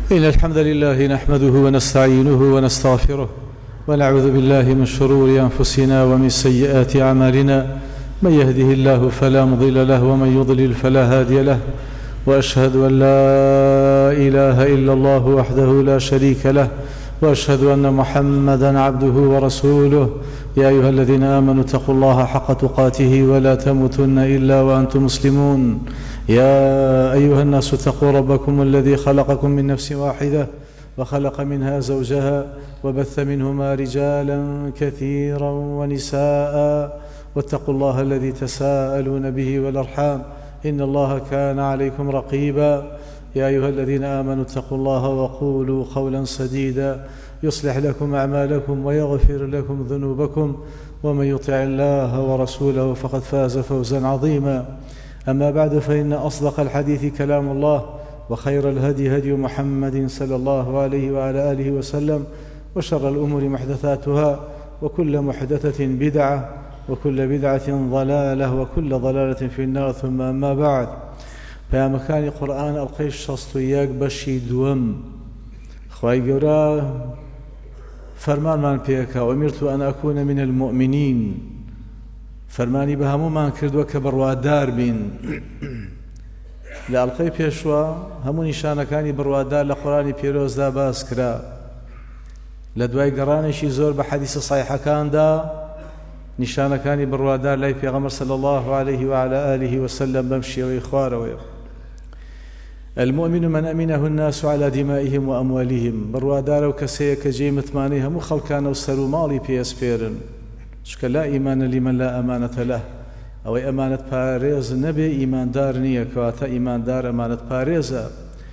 إن الحمد لله نحمده ونستعينه ونستغفره ونعوذ بالله من شرور أنفسنا ومن سيئات أعمالنا. من يهده الله فلا مضل له ومن يضلل فلا هادي له، وأشهد أن لا إله إلا الله وحده لا شريك له، وأشهد أن محمدا عبده ورسوله. يا أيها الذين آمنوا اتقوا الله حق تقاته ولا تموتن إلا وأنتم مسلمون. يا أيها الناس اتقوا ربكم الذي خلقكم من نفس واحدة وخلق منها زوجها وبث منهما رجالا كثيرا ونساء، واتقوا الله الذي تساءلون به والأرحام إن الله كان عليكم رقيبا. يا أيها الذين آمنوا اتقوا الله وقولوا قولا سديدا يصلح لكم أعمالكم ويغفر لكم ذنوبكم، ومن يطع الله ورسوله فقد فاز فوزا عظيما. أما بعد، فإن أصدق الحديث كلام الله، وخير الهدي هدي محمد صلى الله عليه وعلى آله وسلم، وشر الأمور محدثاتها، وكل محدثة بدعة، وكل بدعة ضلالة، وكل ضلالة في النار. ثم أما بعد، فيا مكان قرآن القيش شصطياك بشي دوم خواهي قورا فرمان من بيكا وأمرت أن أكون من المؤمنين. فرماني بهمو من كردوا كبروادار بين لألقي بيشوا همو نشانكاني بروادار لقرآن بيروز دا باس كرا لدواي قرانشي زور بحديث صحيحة كان دا نشانكاني بروادار لاي بيغمر صلى الله عليه وعلى آله وسلم بمشي وإخواره. المؤمن من أمنه الناس على دمائهم وأموالهم. بروادار وكسيك جيمت مانيهم وخلقان وسروا مالي بيسبيرن شكا لا إيمان لمن لا أمانة له، أو أمانة باريز نبي إيمان دار نية كواتا إيمان دار أمانة باريزة.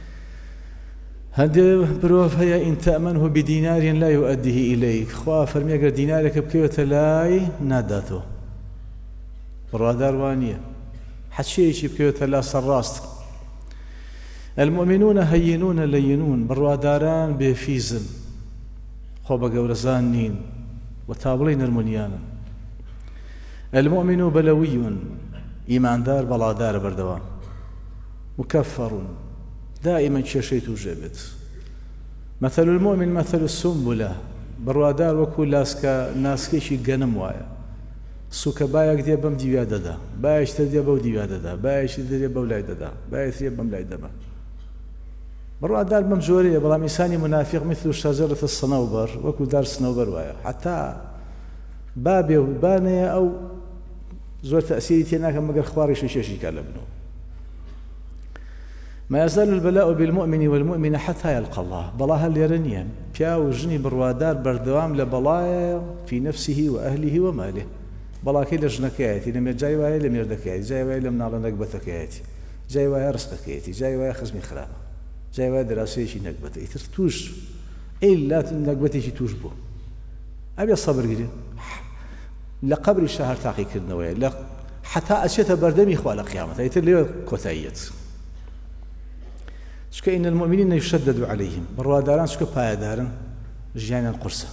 هندي بروف هيا إن تأمنه بدينار لا يؤديه إليك. خواه فرمي أقر دينارك بكيوة لاي ناداته بروادار وانية حتشيشي بكيوة لا سراست. المؤمنون هينون لينون. برواداران بفيزن خوبا قورزان نين وتابلين المنيانا. المؤمن بلوي إيمان دار بلادار بردوان مكفر دائما شيء توجبت. مثل المؤمن مثل السنبلة. بروادار وكل لاسكا ناسكيشي قنم وايا سوكا بايك دي بم ديوادة دا بايش تدي بو ديوادة دا بايش تدي بو لايدة دا بايش تدي بم لايدة دا. بروادار بمجورية بلا ميساني منافق مثل شجرة الصنوبر وكو دار الصنوبر وايا حتى بابي وبانية أو زور تأثيري تيناك مقر خواري شوشيشي كالبنو. ما يزال البلاء بالمؤمن والمؤمن حتى يلقى الله. بلاها اليرنيا بياو جني بروادار بردوام لبلايا في نفسه وأهله وماله. بلا كي لجنكياتي لم يجاي واي لم يردكياتي جاي واي لم نعلى نقبتكياتي جاي واي رزقكياتي جاي واي خزمي خرابة جاي واي دراسيشي نقبتي ترتوش إلا نقبتيشي توجبو. أبي الصبر قليل لقبر الشهر تاقي كردنوية حتى أشيت بردمي إخوة قيامة يتلي كوتايت. شكا إن المؤمنين يشدد عليهم. برواداران شكا بايدارن جيانا القرصة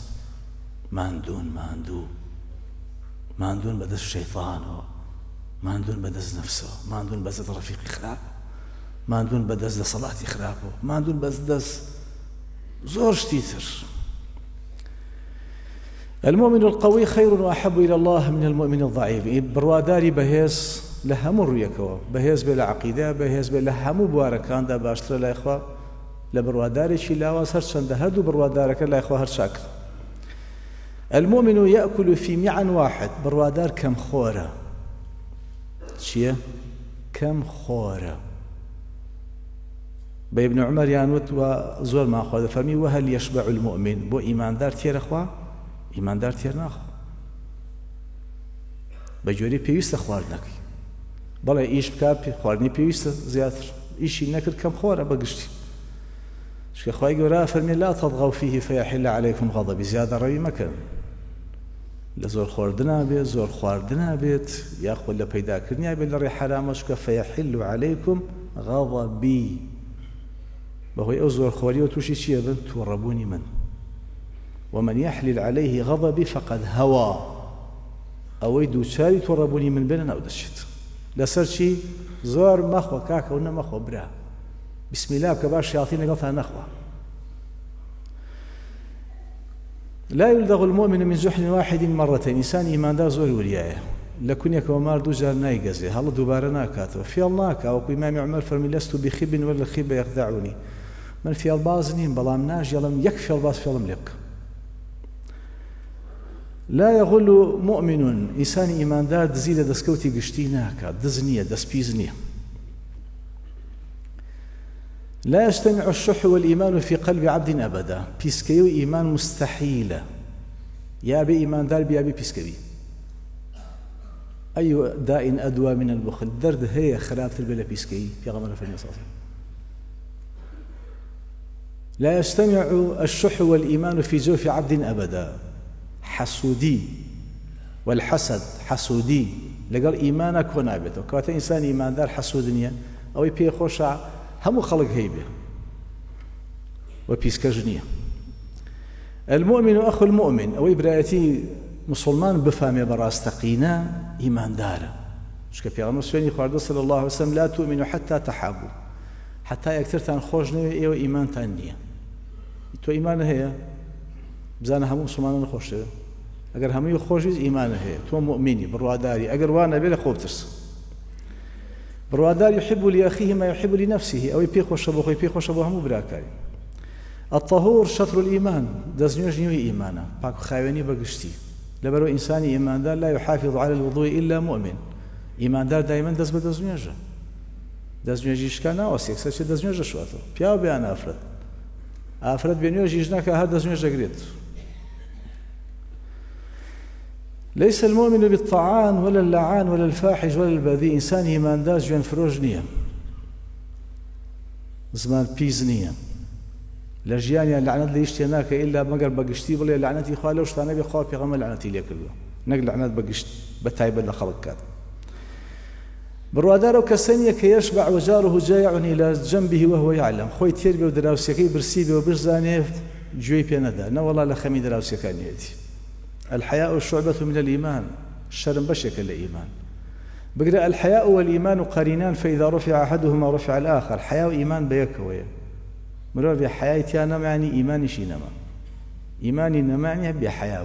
ما عندون بدس الشيطان، ما عندون بدس نفسه، ما عندون بدس رفيق خراب، ما عندون بدس صلاة خرابه، ما عندون بدس زور شتيتر. المؤمن القوي خير وأحب إلى الله من المؤمن الضعيف. برواداري بهيز لهم الريكوا بهيز بلا عقيدة بهيز بلا هم مباركان دا باشتر لا إخوة لبرواداري شي لا واسر شند هدو بروادارك لا إخوة هرشاك. المؤمن يأكل في معا واحد. بروادار كم خورة شيء كم خورة. بابن عمر يانوت وزور ما أخذ فرمي وهل يشبع المؤمن بو إيمان دار تير أخوة إيمان دار تير ناخو بجوري بيوست خواردنك بلا إيش بكاب خواردني بيوست زيادر إيشي نكر كم خورة بقشتي شكا خواهي قورا فرمي لا تضغوا فيه فيحل عليكم غضبي. زيادة روي مكان لزور خواردنا بيت زور خواردنا بيت ياخذ لبيدا كرنيا بالري حرام شكا فيحل عليكم غضبي. وهو أزور خواري وتوشي شيئا بن توربوني من ومن يحلل عليه غضبي فقد هوى أو يدو شاري توربوني من بيننا أو دشت لسر شي زور مخوة كاكا ونمخوة برا بسم الله كبار الشياطين قلتها نخوة لا يلدغ المؤمن من جحر واحد مرتين إنسان إيمان دار زور ورياية لكنك ومار دو جار نايقزي هل دوباره ناكاته في الله وقو إمام عمر فرمي لست بخب ولا الخب يخدعني من في البازنين بلام ناج يلم يكفي الباز في الملك لا يغل مؤمن إنسان إيمان دار دزيل دسكوتي قشتي ناكا دزنية دسبيزنية لا يجتمع الشح والإيمان في قلب عبد أبدا بيسكيو إيمان مستحيلة يا بي إيمان دار بيا بي بيسكبي أي داء أدوى من البخل درد هي خرابة البلا بيسكي في غمرة في النصاص لا يجتمع الشح والإيمان في جوف عبد أبدا حسودي والحسد حسودي لقال إيمانك ونابته كواتا إنسان إيمان دار حسودنيا أو يبي خوشع هم خلق هيبه وبيسكجنية المؤمن أخو المؤمن أو إبراهيتي مسلمان بفهم براستقينا إيمان داره مش كفي غمر سويني خالد صلى الله عليه وسلم لا تؤمنوا حتى تحابوا حتى يكثر تنخوشني إيو إيمان تانية تو إيمان هي بزانا هم مسلمان نخوش أجر هم يخوشيز إيمان هي تو مؤمني بالرواداري أجر وانا بلا خوبترس بالروادار يحب لأخيه ما يحب لنفسه أو يبيخ وشبه يبيخ وشبه هم براكاري الطهور شطر الإيمان دزنيوج نيوي إيمانا باكو خاويني بقشتي لبرو إنساني إيمان دار لا يحافظ على الوضوء إلا مؤمن إيمان دار دائما دز بدزنيوجا دزنيوجيش كان أوسيك سأشي دزنيوجا شواتو بياو بيانا أفرد بينيوجيش ناكا هاد دزنيوجا قريت ليس المؤمن بالطعان ولا اللعان ولا الفاحش ولا البذيء إنسان إيمان دار جوان فروجنية زمان بيزنية لجياني لعنات ليشتي هناك إلا مقر بقشتي بلا لعنتي خاله وشتانا بيخواه في غمى لعنتي ليك له نقل لعنات بقشت بتايب لخلق كات بروادارو كسنية كيشبع وجاره جائع إلى جنبه وهو يعلم خوي تيربي ودراوسيكي برسيبي وبرزاني جوي بيندا نا والله لخمي دراوسيكاني يأتي الحياء شعبة من الإيمان الشرم بشك الإيمان بقرأ الحياء والإيمان قرينان فإذا رفع أحدهما رفع الآخر حياء وإيمان بيكوية مرور بحياتي أنا معني إيماني شينما إيماني نمعني بحياء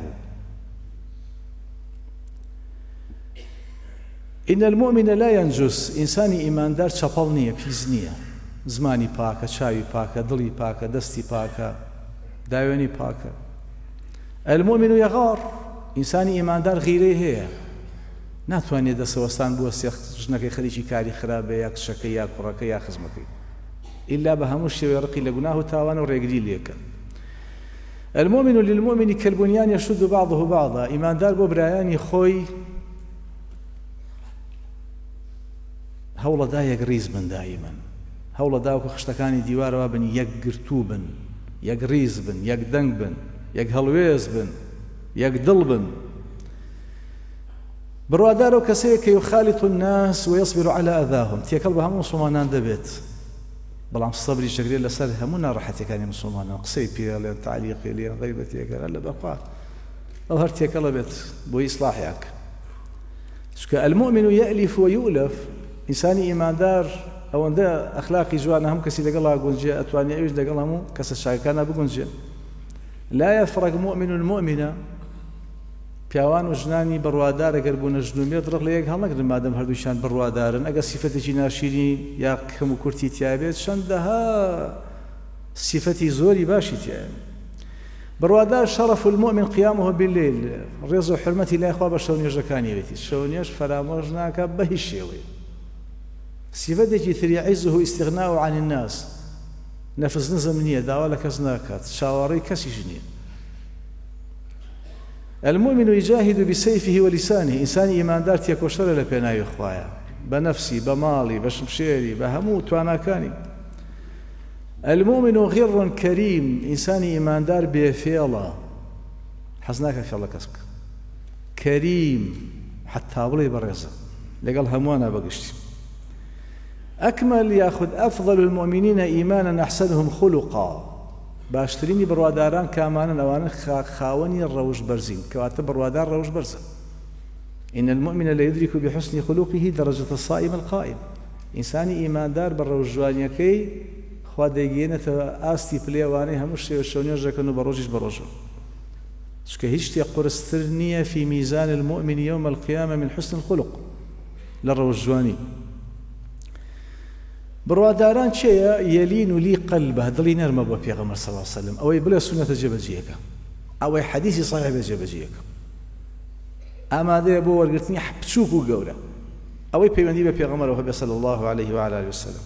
إن المؤمن لا ينجس إنساني إيمان دار شبالنية بيزنية زماني باكا شاوي باكا ضلي باكا دستي باكا دايوني باكا المؤمن يغار إنساني إيمان دار غيره هي ناتواني دست وستان بوستيخ جنك خليشي كاري خرابة ياك شكي ياك قرقي ياك خزمكي إلا بهموش ويرقي لقناه تاوان ورقلي ليك المؤمن للمؤمن كالبنيان يشد بعضه بعضا إيمان دار ببراياني خوي هولا دا يقريز بن دائما هولا دا وخشتكاني ديوار وابن يقرتو بن يقريز بن يقدنق بن يقهلويز بن يقدل بن بروادارو كسيك يخالط الناس ويصبر على أذاهم تيكل بهم مسلمان دبيت بلام الصبري شكري لسر همونا راحتي كان مسلمان قصي بي لين تعليقي لين غيبتي قال بقى ظهر تيكل بيت بو إصلاحك المؤمن يألف ويؤلف إنساني إيمان دار أو أن أخلاقي جوانا هم كسي لقلها قنجي أتواني أيوج لقلها مو كس الشاكانا بقنجي لا يفرق مؤمن المؤمنة بيوان وجناني بروادار قربون الجنومية درق ليك هل نقدر مادام هردوشان بروادارن أقا صفتي ناشيني يا كم كرتي تيابيت شندها صفتي زوري باشي تيابيت بروادار شرف المؤمن قيامه بالليل رزو حرمتي لا إخوة بشونيش كاني بيتي شونيش فراموجناك بهشيوي صفتي ثري عزه استغناء عن الناس نفس نزمنية داولا كزناكات شاوري كسيجنية المؤمن يجاهد بسيفه ولسانه إنسان إيمان دار تيكوشر لبناي إخوايا بنفسي بمالي بشمشيري بهموت وانا كاني المؤمن غر كريم إنسان إيمان دار بفيلا حزناك في الله كسك كريم حتى أبلي برزة لقال هموانا بقشتي أكمل يأخذ أفضل المؤمنين إيمانا أحسنهم خلقا باشتريني برواداران كامانا أوانا خاوني الروج برزين كواتب بروادار روج برزة إن المؤمن لا يدرك بحسن خلقه درجة الصائم القائم إنساني إيمان دار بالروجوانيكي خوا ديجينة آستي بليواني هموش شونيوجا كانوا بروجيش بروجو چکە هیچ شتێک قورستر نییە في ميزان المؤمن يوم القيامة من حسن الخلق لە ڕۆژجوانی. بڕواداران چێە؟ یەلین لی قەلبە، دڵی نەرمە بۆ پێغەمبەر صلی الله عليه وسلم، ئەوەی بڵێ سونەتە جێبەجێیەکە، ئەوەی حەدیثی صحیح بێ جێبەجێیەکە، ئامادەیە بۆ وەرگرتنی بچووک و گەورە، ئەوەی پەیوەندی بە پێغەمبەرەوە هەبێ صلی الله عليه وعلى آله وسلم.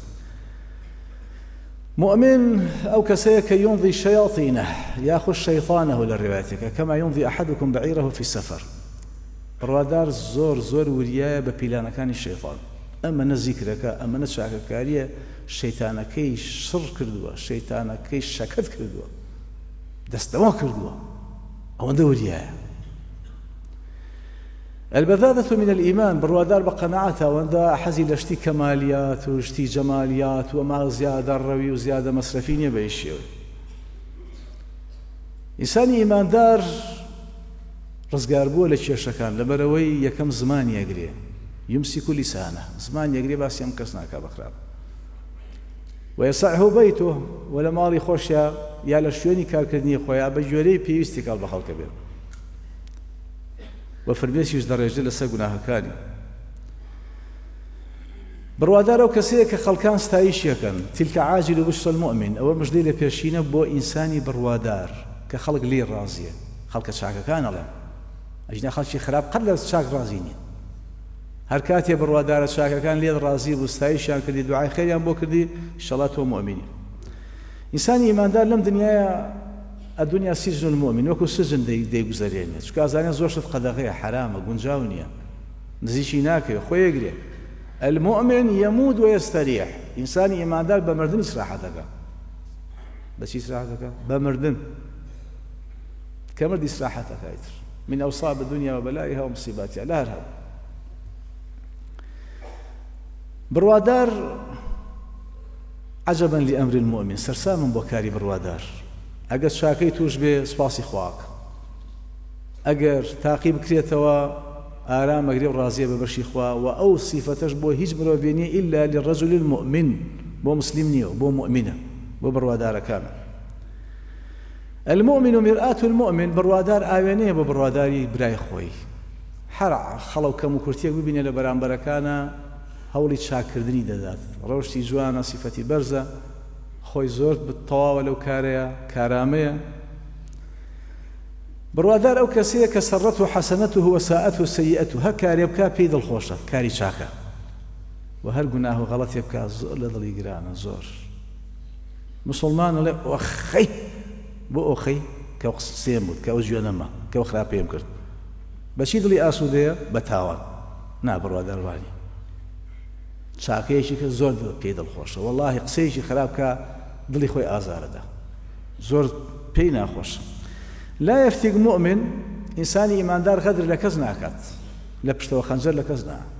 مؤمن أو كسيك يمضي شياطينه يأخذ شيطانه للروايتك كما يمضي أحدكم بعيره في السفر. بڕوادار زۆر وریایە بە پیلانەکانی شەیطان، ئەمە نە زیکرەکە، ئەمە نە چاکەکاریە، شەیتانەکەی شڕ کردووە، شەیتانەکەی شەکەت کردووە، دەستەوە کردووە، ئەوەندە وریایە. البذاذة من الإيمان، بڕوادار بە قەناعەتە، ئەوەندە حەزی لە شتی کەمالیات و شتی جەمالیات و ئەمە زیادە ڕەوی و زیادە مەسرەفی نییە بە هیچ شێوەیە. ئینسانی ئیماندار ڕزگار بووە لە کێشەکان لەبەرەوەی یەکەم زمانی ئەگرێ، یمسیک لیسانە، زمانی ئەگرێ باسی ئەم کەس ناکا بەخراپ. ويسعه بيته ولا ماڵی خۆشە یا لە شوێنی کارکردنی خۆیان بە گوێرەی پێویستی کاڵ بە خەڵکە بێت و فرمێسیش دەڕێژێت لەسەر گوناهەکانی. بڕوادار ئەو کەسەیە کە خەڵکان ستایشیەکەن، تیلکە عاجل بشرى المؤمن، ئەوە مژدەی لە پێشینە بۆ ئینسانی بڕوادار کە خەڵک لێ ڕازیە، خەڵکە چاکەکان ئەڵێن، ئەجنا خەڵکی خراپ قەت لە چاک ڕازی نیە. هەر کاتێ بڕوادارە چاکەکان لێت ڕازی بوو، ستایشیان کردی، دوعای خەیریان بۆ کردی، ئینشەڵڵا تۆ مؤمنی. ئینسانی ئیماندار لەم دنیایە الدنيا سجن المؤمن، وەکو سجن دەیگوزارێنێت، چکە ئازانێ زۆر شت قەدەغەیە، حرامە، گونجاو نییە، نزیکی ناکەوێت، خۆی ئەگرێ. المؤمن يموت ويستريح، ئینسانی ئیماندار بە مردن ئیسراحەتەکە. بەچی ئیسراحەتەکە؟ بە مردن، کە مرد ئیسراحەتەکە ئیتر من أوصاب الدنيا وبلائها ومصيباتها لا هەر هەبوو. بڕوادار عجبا لأمر المؤمن، سەرسامم بۆ کاری بڕوادار. ئەگەر چاکەی توش بێ سپاسی خواک، ئەگەر تاقی بکرێتەوە ئارام ئەگرێ و ڕازیە بە بەشی خوا، و ئەو سیفەتەش بۆ هیچ مرۆڤ نییە ئیلا للرجل المؤمن، بۆ مسلم نییە، بۆ مؤمنە، بۆ بڕوادارەکانە. المؤمن مرآة المؤمن، بڕوادار ئاوێنەیە بۆ بڕواداری برای خۆی. هەر خەڵە و کەم و کورتێک ببینێ لە بەرامبەرەکانە هەوڵی چاکردنی دەدات، ڕەوشی جوانە، سیفەتی بەرزە، خۆی زۆر تەواوە لەو کارەیە، کارامەیە. بڕوادار ئەو کەسەیە کە سەرەته حەسەنەته وساءته سەیئەته، هەر کارێ بکا پێی دڵخۆشە، کاری چاکە، و هەر گوناه و غەڵەتێ بکا زۆر لە دڵی گرانە. زۆر مسلمان ئەڵێ ئۆخەی بۆ ئۆخەی کە سێم بووت، کە ئەو گوێ نەما، کە ئەو خراپ پێم کرد، بەچی دڵی ئاسوودەیە؟ بە تاوان. نا بڕوادار وانی چاکەیەکی کە زۆر پێی دڵخۆشە، وەڵڵاهی قسەیەکی خراپ کە دڵی خۆی ئازارەدا، زۆر پێی ناخۆشە. لا يفتق مؤمن، ئینسانی ئیماندار غەدر لە کەس ناکات، لە پشتەوە خەنجەر لە کەس نا.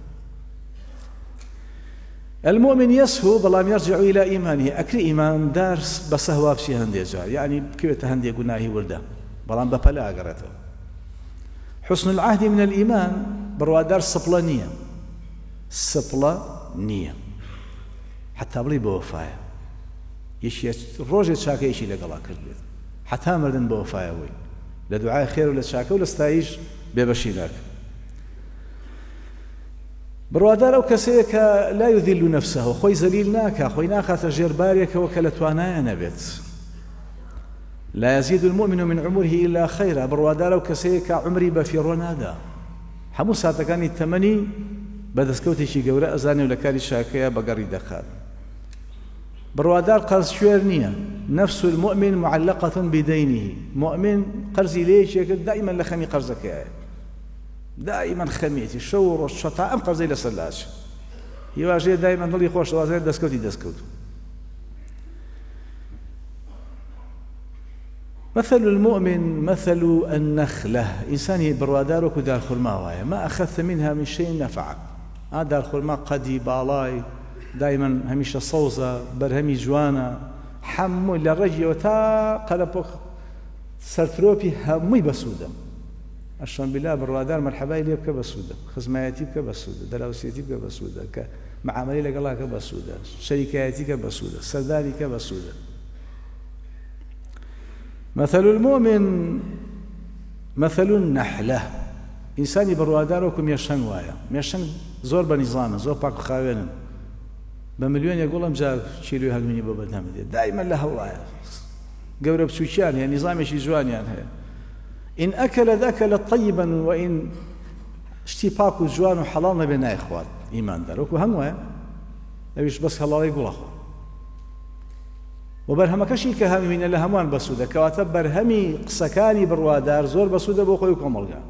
المؤمن يسهو بەڵام يرجع إلى إيمانه، ئەکری ئیماندار بە سەهوا بچی هەندێک جار، یعنی بکەوێتە هەندێک گوناهی وردە، بەڵام بە پەلا ئەگەڕێتەوە. حسن العهد من الإيمان، بڕوادار سپڵە نییە، سپڵە نییە، حتا بڵی بە وەفایە، یەکێ ڕۆژێک چاکەیەکی لەگەڵا کرد بێت، حتا مردن بە وەفایەوەی، لە دوعای خێر و لە چاکە و لە ستایش بێبەشی ناکە. بڕوادار ئەو کەسەیە کە لا يذل نفسه، خۆی زەلیل ناکە، خۆی ناخاتە ژێربارێکەوە کە لە توانایە نەبێت. لا يزيد المؤمن من عمره إلا خيرا، بڕوادار ئەو کەسەیە کە عمری بە فیڕۆ نادا، هەموو ساتەکانی تەمەنی بەدەستکەوتێکی گەورە ئەزانێ و لە کاری چاکەیە بەگەڕی دەخات. بڕوادار قەرز شوێر نییە، نفس المؤمن معلقة بدينه، مؤمن قەرزی لێیەکێت دائما لە خەمی قەرزەکەیە، دائما خەمیەتی شەو و ڕۆژ شەتا ئەم قەرزەی لەسەر لاچ، هیواژەیە دائما دڵی خۆش وازێت دەستکەوتی دەستکەوت. مثل المؤمن مثل النخلة، إنساني بروادار وكو دار خرما وايا، ما أخذت منها من شيء نفعك. دار خرما قدي بالاي دائما هميشه صوزة برهمي جوانا حمو للرجي وتا قلبك سرتروبي همي بسودة. أشان بالله بروادار مرحبا إلي بك بسودة، خزماتي بك بسودة، دراوسيتي بك بسودة، معاملي لك الله كبسودة، شركاتي كبسودة، سرداري كبسودة. مثل المؤمن مثل النحلة ئینسانی بڕوادار وەکو مێشەنگ وایە مێشەنگ زۆر بە نیزانە زۆر پاک و خاوێنن بە ملیۆنێک گوڵم جار چیروی هەلمونی بۆ بەردەمە دێت دائیمەن لە هەڵایە گەورە بچووکیان هەیە نیزامێکی جوانیان هەیە ئین ئەکەلت ئەکەلت طیبا وئین شتی پاک و جوان و حەڵاڵ نەبێ نایخوات ئیماندار وەکو هەنگ وایە ئەویش بەس هەڵاڵی گوڵەخوا و بەرهەمەکەشی کە هەمینە لە هەمووان بەسوودە کەواتە بەرهەمی قسەکانی بڕوادار زۆر بەسوودە بۆ خۆی و کۆمەڵگا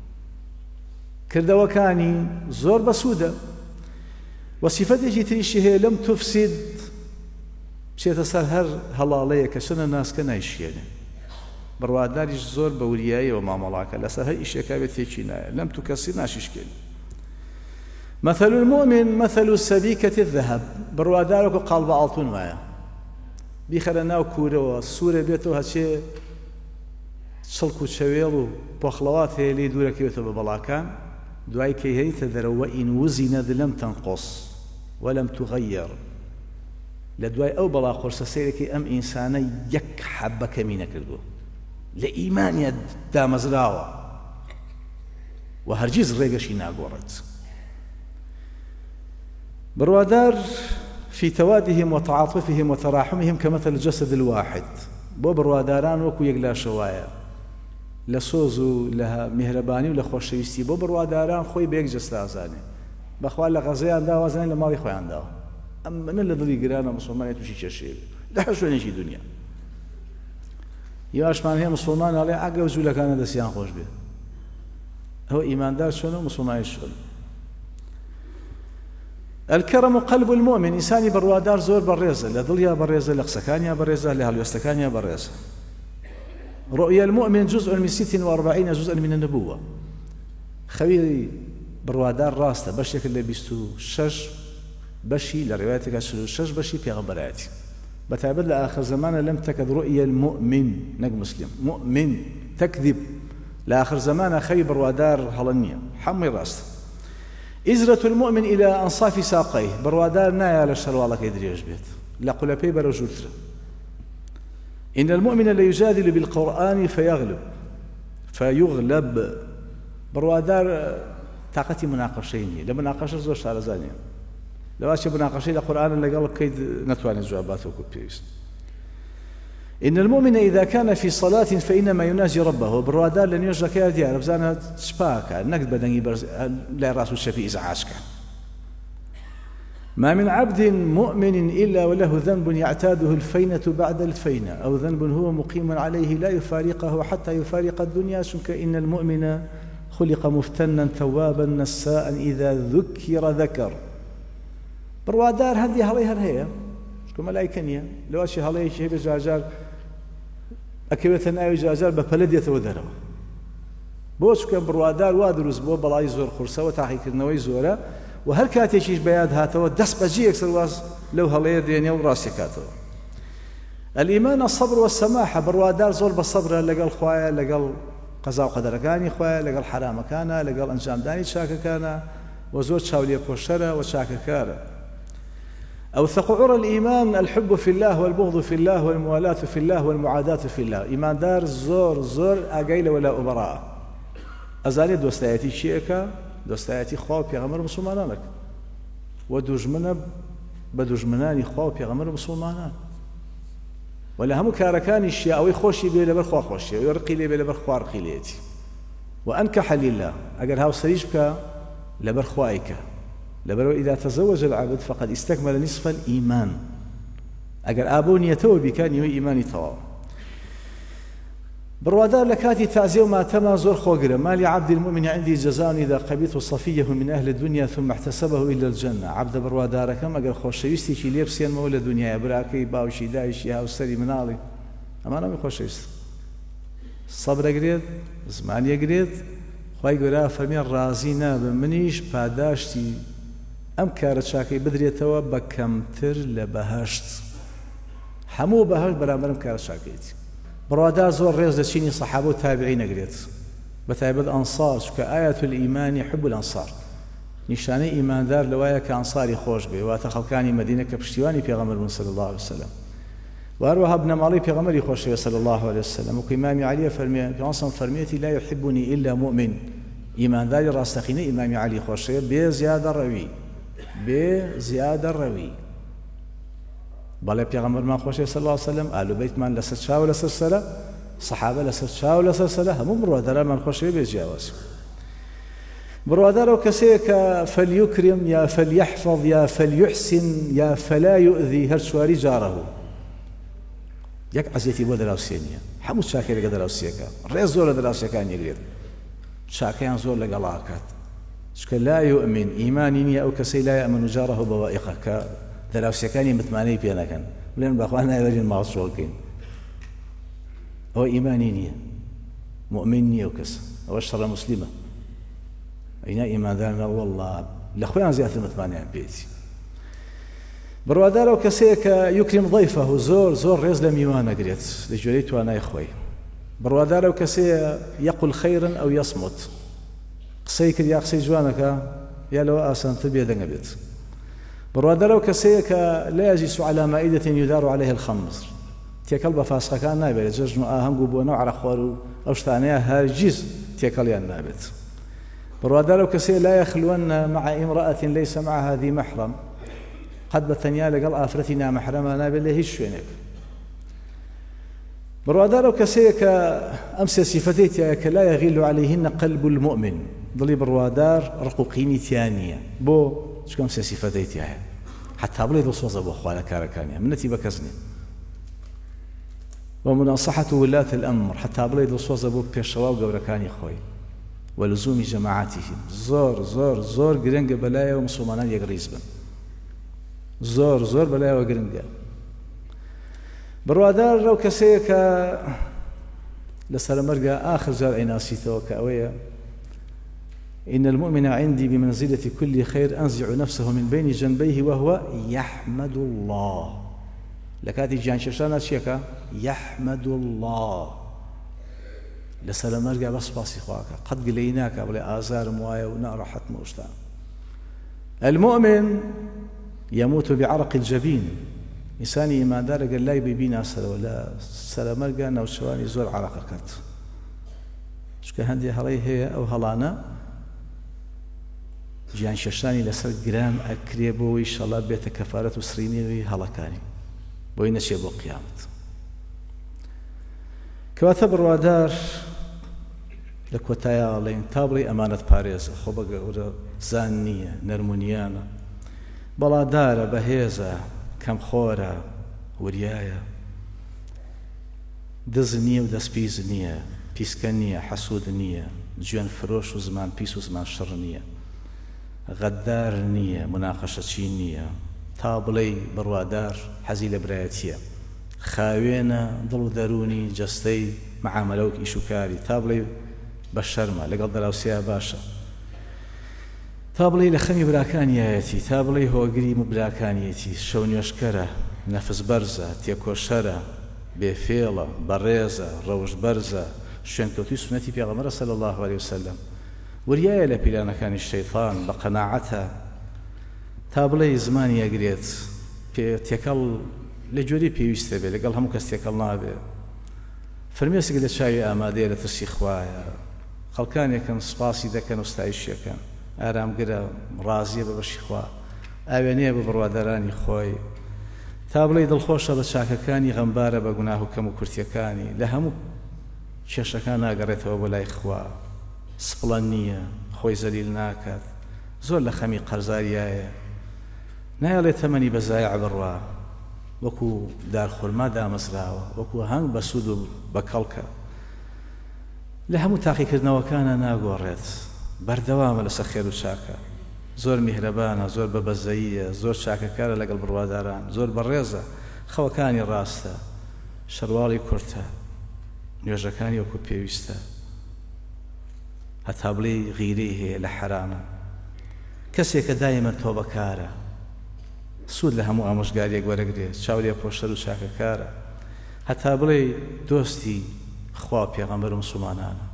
کردەوەکانی زۆر بەسوودە و سیفەتێکی تریشی هەیە لەم تفسید بچێتە سەر هەر هەڵاڵەیە کە چەنە ناسکە نایشێنێ بڕواداریش زۆر بە وریاییەوە مامەڵاکە لەسەر هەر ئیشێکا بێت تێکی نایە لەم تو کەسی ناشیشکێن مثل المؤمن مثل سەبیکەتی الذهب بڕوادار وەکو قاڵبە ئاڵتون وایە بیخەرە ناو کوورەوە سوورە بێتەوە هەچێ چڵک و چەوێڵ و پۆخڵەوات هەیە لێی دوورەکەوێتەوە بە بەڵاکان دوای کەی هەیتە دەرەوە ئین وزینە لەم تەنقۆس وەلەم تغەیر لە دوای ئەو بەڵا خۆرسە سەیرەکەی ئەم ئینسانە یەک حەبە کەمی نەکردووە لە ئیمانیە دامەزراوە و هەرگیز ڕێگەشی ناگۆڕێت بڕوادار في توادهم وتعاطفهم وتراحمهم كمثل الجسد الواحد بۆ بڕواداران وەکو یەک لاشەوایە لە سۆز و لە میهرەبانی و لە خۆشەویستی بۆ بڕواداران خۆی بە یەک جەستە ئازانێ بەخوا لە غەزەیان داوە ئازانێ لە ماڵی خۆیان داوە ئەم منە لە دڵی گرانە موسڵمانێ تووشی کێشەیە لە هەر شوێنێکی دنیا یاشمان هەیە موسڵمان ئەڵێ ئەگە و جوولەکانە دەستیان خۆش بێ ئەوە ئیماندار چۆنە و موسڵمانی چۆنە الكرم قلب المؤمن إنساني بروادار زور بالرزة لدليا بالرزة لقسكانيا بالرزة لهالوستكانيا بالرزة رؤيا المؤمن جزء من 46 جزءا من النبوة خوي بروادار راسته بشيك اللي بيستو شش بشي لروايتك شش بشي بيغمبراتي بتعبد لآخر زمان لم تكد رؤيا المؤمن نق مسلم مؤمن تكذب لآخر زمان خوي بروادار هلنيا حمي راسته إزرة المؤمن إلى أنصاف ساقيه بروادار نايا للشروالة كيدريج بيت لقل بي برجوتر إن المؤمن لا يجادل بالقرآن فيغلب بروادار طاقتي مناقشين لمناقشة زور شارزانية لو أشي مناقشين القرآن اللي قال كيد نتواني الجوابات وكبيس إن المؤمن إذا كان في صلاة فإنما يناجي ربه بروادار لن يرجع كيادي ربزانا شباكا نقد بدني لا راسو الشفي إزعاشك ما من عبد مؤمن إلا وله ذنب يعتاده الفينة بعد الفينة أو ذنب هو مقيم عليه لا يفارقه حتى يفارق الدنيا شنك إن المؤمن خلق مفتنا توابا نساء إذا ذكر بروادار هذه هليها هي شكو ملايكنيا لو أشي هلي شيء بجاجار أكيد أنا جاجار ببلد يتودره بوش كان بروادار وادرس بو بلاي زور خرسة وتحقيق النوي زورة وهل كاتيشيش بياد هاتوا دس بجي أكثر واس لو هلي دينيا وراسي كاتوا الإيمان الصبر والسماحة بروادار زور بالصبر لقال خوايا لقال قضاء وقدر كاني خوايا لقال حرام كان لقال أنجام داني شاكا كان وزور شاولية بوشرة وشاكا كارا أوثق عرى الإيمان الحب في الله والبغض في الله والموالاة في الله والمعاداة في الله إيمان دار زور أقيل ولا أبراء أزالي دوستايتي شيئك دوستايتي خواب يغمر مسلمانانك ودجمنا بدجمناني خواب يغمر مسلمانان ولا هم كاركاني الشيء أو يخوشي بي لبر خوا خوشي ويرقي لي بي لبر خوا رقي ليتي وأنكح لله أقل هاو سريجك لبر خوايك لبرو إذا تزوج العبد فقد استكمل نصف الإيمان أجر أبون يتوب كان يهي إيماني طواب بروادار لكاتي تعزيه ما تما زور خوغرة ما لعبد المؤمن عندي جزاء إذا قبيت صفيه من أهل الدنيا ثم احتسبه إلى الجنة عبد بروادار كم أجر خوشيستي شي ليبسيان مولى الدنيا براكي باوشي دايشي هاوسري منالي أما أنا خوشيست الصبر قريت زمان يقريت خواهي قرأ فرمي الرازينا بمنيش باداشتي ئەم کارە چاکەی بدرێتەوە بە کەمتر لە بەهەشت هەموو بەهەشت بەرامبەر ئەم کارە چاکەیەتی بڕوادار زۆر ڕێز لە چینی سەحابە و تابعین ئەگرێت بەتایبەت ئەنسار چونکە ئایەت الئیمانی حب الأنصار نیشانەی ئیماندار لەوایە کە ئەنساری خۆش بێ واتە خەڵکانی مەدینە کە پشتیوانی پێغەمبەر صلی الله عليه وسلم وهروها بنەماڵی پێغەمبەری خۆشەویست صلی الله عليه وسلم وەکو ئیمامی عەلی فەرمێ پێغەمبەر فەرمێتی لا يحبني إلا مؤمن ئیمانداری ڕاستەقینە ئیمامی عەلی خۆشەویە بێ زیادە ڕەوی بەڵێ پێغەمبەرمان خۆشەویست صلی الله عليه وسلم ئالو بەیتمان لەسەر چاو لەسەر سەرە سەحابە لەسەر چاو لەسەر سەرە هەموو بڕوادارانمان خۆشەوی بێ جیاواز بڕوادارە و کەسەیە کە فەلیوکرم یا فەلیەحفەظ یا فەلیحسن یا فەلا یؤذی هەر چواری جارەهو یەک عەزیەتی بۆ دەراوسێ نییە هەموو چاکێ لەگە دەراوسێکە ڕێز زۆر لە دەراوسەکان یەگرێت چاکەیان زۆر لەگەڵاکات چکە لا یؤمن ئیمانی نییە ئەو کەسەی لا یەأمەنو جارەهو بەوائقە کە دەراوسەکانی متمانەی پێ نەکەن بڵێن بەخوا نایوەرین ماڵ چۆڵکەین ئەوە ئیمانی نییە مؤمن نییە ئەو کەسە ئەوە شەڕە موسلیمە ئەینا ئیماندارنا وەڵڵا لە خۆیان زیاتر متمانیان پێیتی بڕوادارە و کەسەیە کە یوکریم ضەیفەهو زۆر ڕێز لە میوان ئەگرێت لە ژێرەی توانای خۆی بڕوادارە و کەسەیە یەقول خەیرن ئەو یەصمت قسەی کرد یا قسەی جوانەکە یا لەوە ئاسانتر بێدەنگە بێت بڕوادارە و کەسەیە کە لا يجلس على مائدة يدار عليه الخمر تێکەڵ بە فاسقەکان نابێت جەژن و ئاهەنگ و بۆنە و عەرەخوار و ئەو شتانەیە هەرگیز تێکەڵیان نابێت بڕوادارە و کەسەیە لا يخلون مع امرأة ليس معها ذي محرم قەت بەتەنیا لەگەڵ ئافرەتی نامەحرەمە نابێت لە هیچ شوێنێک بڕوادارە و کەسەیە کە ئەم سێ سیفەتەی تایە کە لا يغیل عليهن قلب المؤمن دڵی بڕوادار ڕق و قینی تیان نییە بۆ چکەم سێ سیفەتەی تایە حتا بڵێ دڵسۆزە بۆ خوا لە کارەکانیە منەتی بە کەس نییە ومناصحة ولاة الأمر حتى بڵێ دڵسۆزە بۆ پێشەوا و گەورەکانی خۆی ولزومی جەماعەتیهم زۆر گرنگە بەلایەوە مسلمانان یەکڕیز بن زۆر بەلایەوە گرنگە بڕوادار لەو کەسەیە کە لە سەرمەرگە ئاخر جار ئەیناسیتەوە کە ئەوەیە إن المؤمن عندي بمنزلة كل خير أنزع نفسه من بين جنبيه وهو يحمد الله لكاتي جان ششانا شيكا يحمد الله لسلام مرجع بس باسي خواك قد قليناك بلا آزار موايا ونارحت موشتا المؤمن يموت بعرق الجبين إنساني إيمان دار قال لا يبينا ولا سلام مرجع نوشواني زور عرقكت شكا هندي هلي هي أو هلانا جان ششاني لسر جرام أكريبو إن شاء الله بيت كفارة سريني هلاكاني بۆی نەچێ بۆ قیامەت کەواتە بڕوادار لە کۆتایە ئاڵێن تا بڵێ ئەمانەت پارێزە خۆ بە گەورە زان نییە نەرمونیانە بەڵادارە بەهێزە کەمخۆرە وریایە دز نییە و دەستپیز نییە پیسکە نییە حەسوود نییە جوێن فرۆش و زمان پیس و زمان شڕ نییە غەدار نییە مناقەشەچی نییە تا بڵێ بڕوادار حەزی لە برایەتیە خاوێنە دڵ و دەرونی جەستەی مەعامەلە و ئیشوکاری تا بڵێ بە شەرمە لەگەڵ دەراوسیا باشە تا بڵێ لە خەمی براکانیایەتی تا بڵێ هۆگری براکانیەتی شەو نوێشکەرە نەفس بەرزە تێکۆشەرە بێفێڵە بەڕێزە ڕەوش بەرزە شوێنکەوتوی سونەتی پێغەمبەر صلی الله عليه وسلم وریایە لە پیلانەکانی شەیطان بە قەناعەتە تا بڵێ زمانی ئەگرێت تێکەڵ لە جۆری پێویستە بێ لەگەڵ هەموو کەس تێکەڵ نابێ فەرمێسێک لە چاوی ئامادەیە لە ترسی خوایە خەڵکانێکن سپاسی دەکەن و ستایشیەکەن ئارامگرە ڕازیە بە بەشی خوا ئاوێنەیە بە بڕوادارانی خۆی تا بڵێ دڵخۆشە بە چاکەکانی غەمبارە بە گوناه و کەم و کورتیەکانی لە هەموو کێشەکان ناگەڕێتەوە بۆ لای خوا سپڵە نییە خۆی زەلیل ناکات زۆر لە خەمی قەرزاریایە نایڵێت تەمەنی بەزایع بڕوا وەکو دارخورما دامەزراوە وەکو هەنگ بە سوود و بە کەڵکە لە هەموو تاقیکردنەوەکانە ناگۆڕێت بەردەوامە لەسەر خێر و چاکە زۆر میهرەبانە زۆر بەبەزەییە زۆر چاکەکارە لەگەڵ بڕواداران زۆر بەڕێزە خەوەکانی ڕاستە شەرواڵی کورتە نوێژەکانی وەکو پێویستە هەتا بڵێ غیرەی هەیە لە حەرامە کەسێکە دایمەن تۆبەکارە سوود لە هەموو ئامۆژگاریەک وەرەگرێت چاوریە پۆشتەر و چاکەکارە هەتا بڵێ دۆستی خوا پێغەمبەر و موسڵمانانە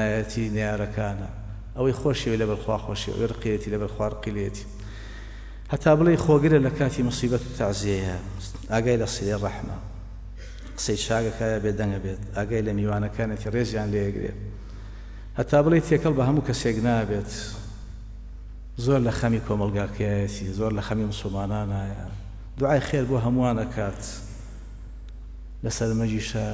دژمنایەتی نێارەکانە ئەوەی خۆشیەوە لەبەر خوا خۆشیەوە ڕقیەتی لەبەر خوا ڕقیلێتی هەتا بڵێ خۆگرە لە کاتی مصیبەت و تەعزیەیە ئاگای لە سیلەی ڕەحمە قسەی چاکەکایە بێ دەنگە بێت ئاگای لە میوانەکانێتی ڕێزیان لێگرێت هەتا بڵێ تێکەڵ بە هەموو کەسێک نابێت زۆر لە خەمی کۆمەلگاکایەتی زۆر لە خەمی موسڵمانانایە دوعای خێر بۆ هەمووان ئەکات لەسەر مەجیشە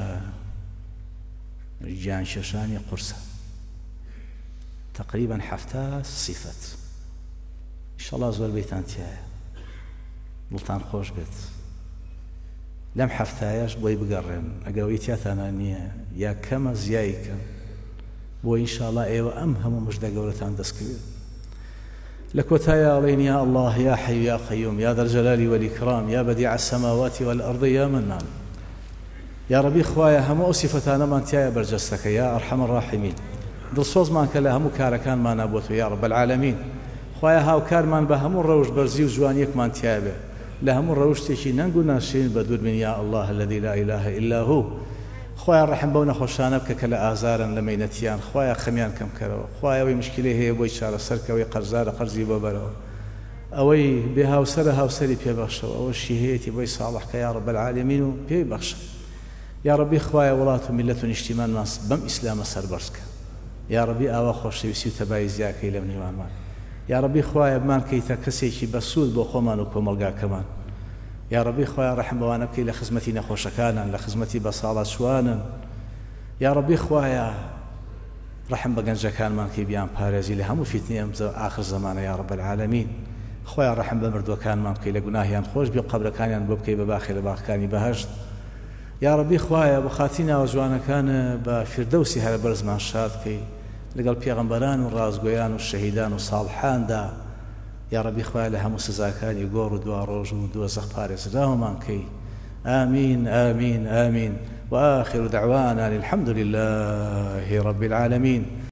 گیان شێشانی قورسە تقریبا 70 صفەت ئینشەڵڵا زۆر بەیتان تایە دڵتان خۆش بێت لەم هەفتایەش بۆی بگەڕێن ئەگەر ئەوەی تیاتانە نییە یا کەمە زیایی کەم بۆ ئینشەڵڵا ئێوە ئەم هەموو مژدە گەورەتان دەستکرێت لە کۆتایە ئەڵێن یا الله یا حەی یا قەیوم یا ذا الجلال والإکرام یا بدیع السماوات والأرض یا منان یا ربی خوایە هەموو ئەو سیفەتانەمان تایە بەرجەستەکە یا ئەرحەم الراحیمین دڵسۆزمان کە لە هەموو کارەکانمانە بۆ تۆ یا رب العالمین خوایە هاوکارمان بە هەموو ڕەوش بەرزی و جوانیەکمان تیا بێ لە هەموو ڕەوشتێکی نەنگ و ناشرین بە دوور بین یا الله الذي لا إله إلا هو خوایە ڕەحم بەو نەخۆشانە بکە کە لە ئازارن لە مەینەتیان خوایە خەمیان کەم کەرەوە خوایە ئەوەی مشکلەی هەیە بۆی چارەسەرکەوەی قەرزارە قەرزی بۆ بەرەوە ئەوەی بێ هاوسەرە هاوسەری پێبەخشەوە ئەوەشی هەیەی بۆی ساڵحکە یا رب العالمین و پێی بەخشە یا ربی خوایە وڵات و میلەت و نیشتیمانمان بەم ئیسلامە سەربەرزکە یا ربی ئاوا خۆشەویستی و تەبایی زیاکەی لەم نێوانمان یا ربی خوایە بمان کەیتە کەسێکی بەسوود بۆ خۆمان و کۆمەڵگاکەمان یا ربی خوایە ڕەحم بەوانە بکەی لە خزمەتی نەخۆشەکانن لە خزمەتی بەساڵات شوانن یا ربی خوایە ڕەحم بە گەنجەکانمان کەی بیان پارێزی لە هەموو فیتنەی ئەم ئاخر زەمانە یا رب العالمین خوایە ڕەحم بە مردووەکانمان بکەی لە گوناهیان خۆش بێ قەبرەکانیان بۆ بکەی بە باخی لە باخەکانی بەهەشت یا ربی خوایە بە خاتی ناوەجوانەکانە بە فیردەوسی هەرە بەرزمان شاد بکەی لەگەڵ پێغەمبەران و ڕازگۆیان و شەهیدان و ساڵحاندا یا ربی خوایە لە هەموو سزاکانی گۆڕ و دوا ڕۆژ و دۆزەخ پارێزراوەمان کەی آمين آمين آمين وآخر دعوانا الحمد لله رب العالمين.